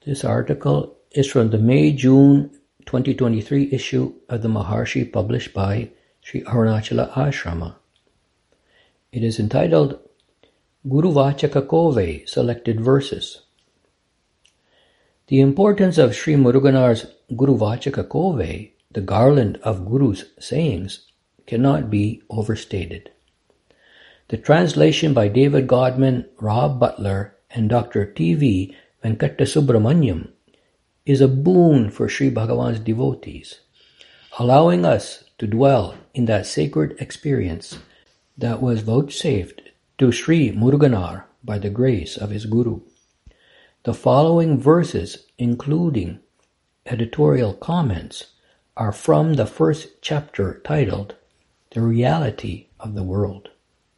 This article is from the May-June 2023 issue of the Maharshi published by Sri Arunachala Ashrama. It is entitled Guru Vachaka Kove, Selected Verses. The importance of Sri Muruganar's Guru Vachaka Kove, the garland of Guru's sayings, cannot be overstated. The translation by David Godman, Rob Butler, and Dr. T.V. Venkata Subramaniam is a boon for Sri Bhagavan's devotees, allowing us to dwell in that sacred experience that was vouchsafed to Sri Muruganar by the grace of his Guru. The following verses, including editorial comments, are from the first chapter titled The Reality of the World.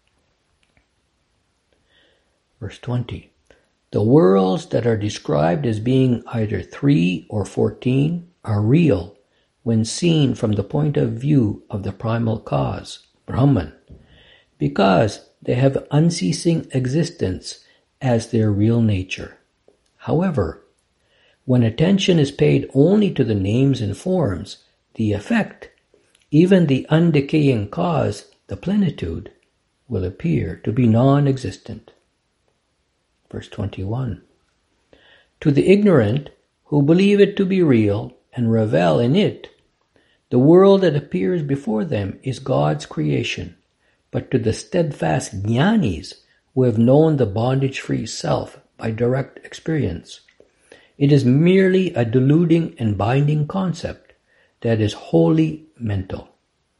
Verse 20. The worlds that are described as being either 3 or 14 are real when seen from the point of view of the primal cause, Brahman, because they have unceasing existence as their real nature. However, when attention is paid only to the names and forms, the effect, even the undecaying cause, the plenitude, will appear to be non-existent. Verse 21. To the ignorant who believe it to be real and revel in it, the world that appears before them is God's creation. But to the steadfast jnanis who have known the bondage-free self by direct experience, it is merely a deluding and binding concept that is wholly mental.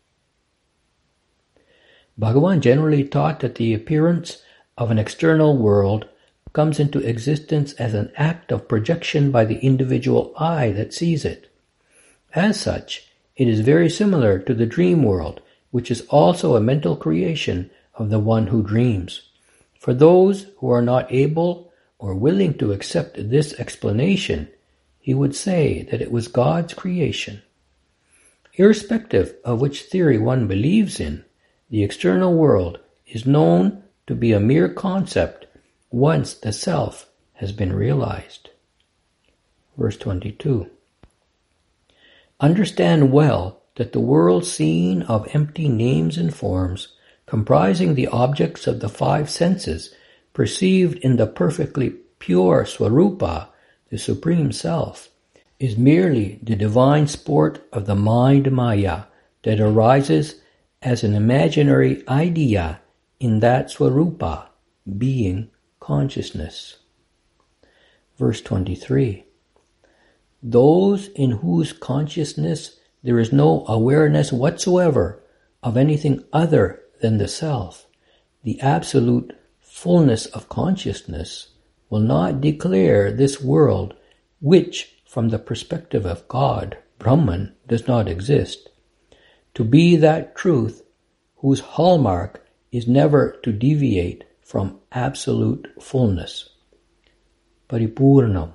Bhagavan generally taught that the appearance of an external world comes into existence as an act of projection by the individual eye that sees it. As such, it is very similar to the dream world, which is also a mental creation of the one who dreams. For those who are not able or willing to accept this explanation, he would say that it was God's creation. Irrespective of which theory one believes in, the external world is known to be a mere concept once the self has been realized. Verse 22. Understand well that the world seen of empty names and forms, comprising the objects of the 5 senses, perceived in the perfectly pure Swarupa, the Supreme Self, is merely the divine sport of the mind Maya that arises as an imaginary idea in that Swarupa, being consciousness. Verse 23. Those in whose consciousness there is no awareness whatsoever of anything other than the self, the absolute fullness of consciousness, will not declare this world, which, from the perspective of God, Brahman, does not exist, to be that truth whose hallmark is never to deviate from absolute fullness. Paripurnam.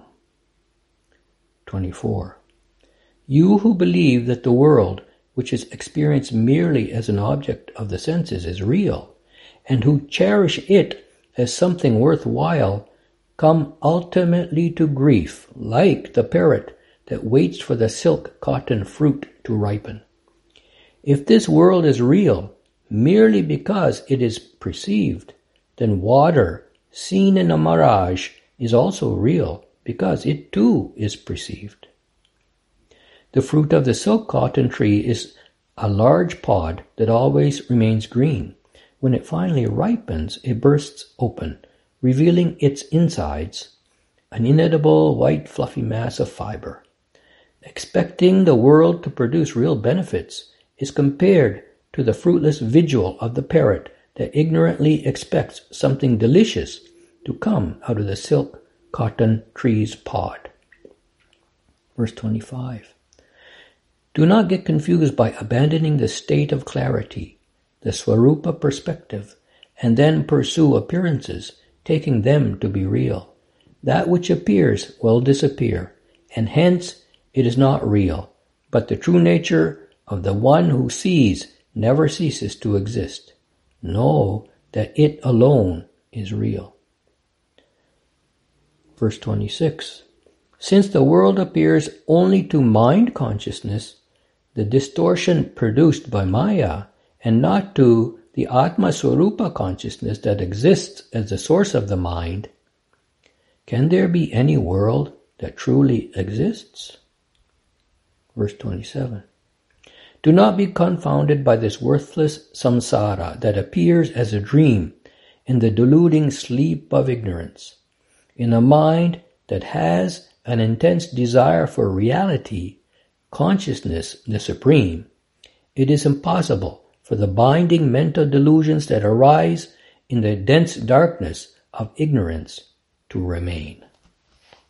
24. You who believe that the world, which is experienced merely as an object of the senses, is real, and who cherish it as something worthwhile, come ultimately to grief, like the parrot that waits for the silk cotton fruit to ripen. If this world is real merely because it is perceived, then water, seen in a mirage, is also real because it too is perceived. The fruit of the silk cotton tree is a large pod that always remains green. When it finally ripens, it bursts open, revealing its insides, an inedible white fluffy mass of fiber. Expecting the world to produce real benefits is compared to the fruitless vigil of the parrot that ignorantly expects something delicious to come out of the silk cotton tree's pod. Verse 25. Do not get confused by abandoning the state of clarity, the Swarupa perspective, and then pursue appearances, taking them to be real. That which appears will disappear, and hence it is not real, but the true nature of the one who sees never ceases to exist. Know that it alone is real. Verse 26. Since the world appears only to mind consciousness, the distortion produced by Maya, and not to the Atma Swarupa consciousness that exists as the source of the mind, can there be any world that truly exists? Verse 27. Do not be confounded by this worthless samsara that appears as a dream in the deluding sleep of ignorance. In a mind that has an intense desire for reality, consciousness the supreme, it is impossible for the binding mental delusions that arise in the dense darkness of ignorance to remain.